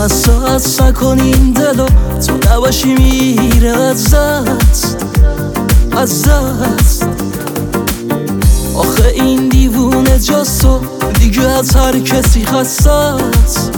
حساس نکن این دلو، تو نباشی میره از دست. آخه این دیوونه جاست و دیگه از هر کسی خستست.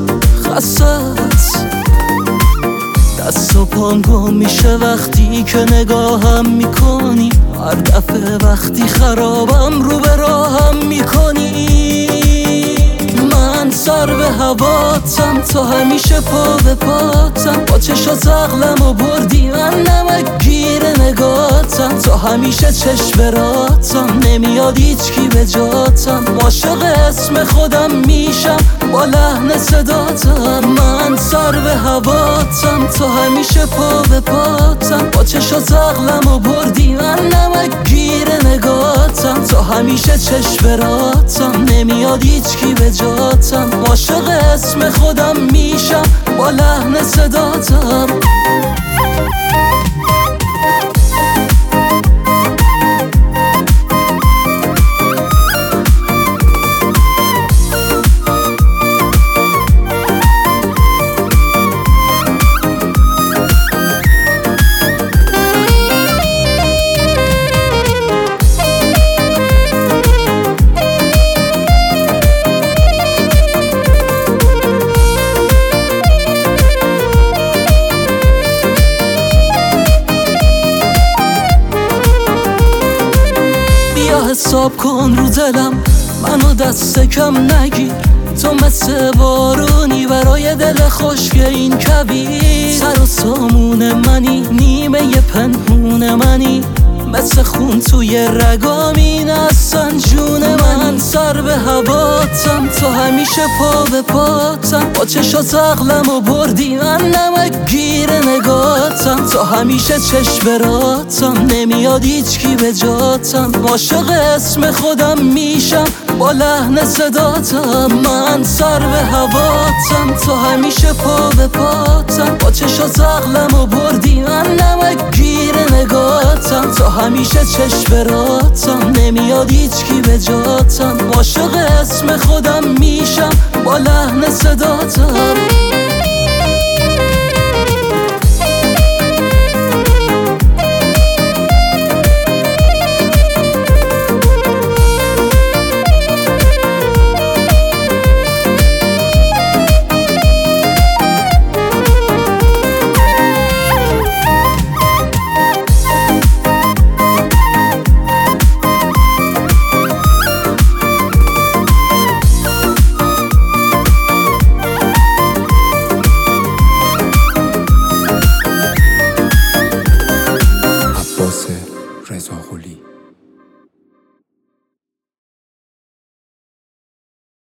دست و پام گم میشه وقتی که نگاهم میکنی، هر دفعه وقتی خرابم رو به راهم میکنی. من سر به هواتم، تو همیشه پا به پاتم، با چشات عقلم و بردی، من نمک گیر نگاتم، تو همیشه چشم راتم، نمیاد هیچکی به جاتم، عاشق اسم خودم میشم با لحن صداتم. من سر به هواتم، تو همیشه پا به پاتم، با چشات عقلم و بردی، من نمک گیر نگاتم، تو همیشه چشم راتم، نمیاد هیچکی به جاتم، عاشق اسم خودم میشم با لحن صداتم. حساب کن رو دلم، منو دست کم نگیر، تو مثل بارونی برای دل خشک این کبیر. سر و سامون منی، نیمه پنهون منی، مثل خون توی رگامی نستن جون من. سر به هواتم، تو همیشه پا به پاتم، با چشات عقلم و بردی، من نمک گیر نگاتم، تو همیشه چشم راتم، نمیاد هیچکی به جاتم، عاشق اسم خودم میشم با لحن صداتم. من سر به هواتم، تو همیشه پا به پاتم، با چشات عقلم و بردی، من نمک گیر نگاتم، تو همیشه چشم راتم، نمیاد هیچکی به جاتم، عاشق اسم خودم میشم با لحن صداتم. رضا قلی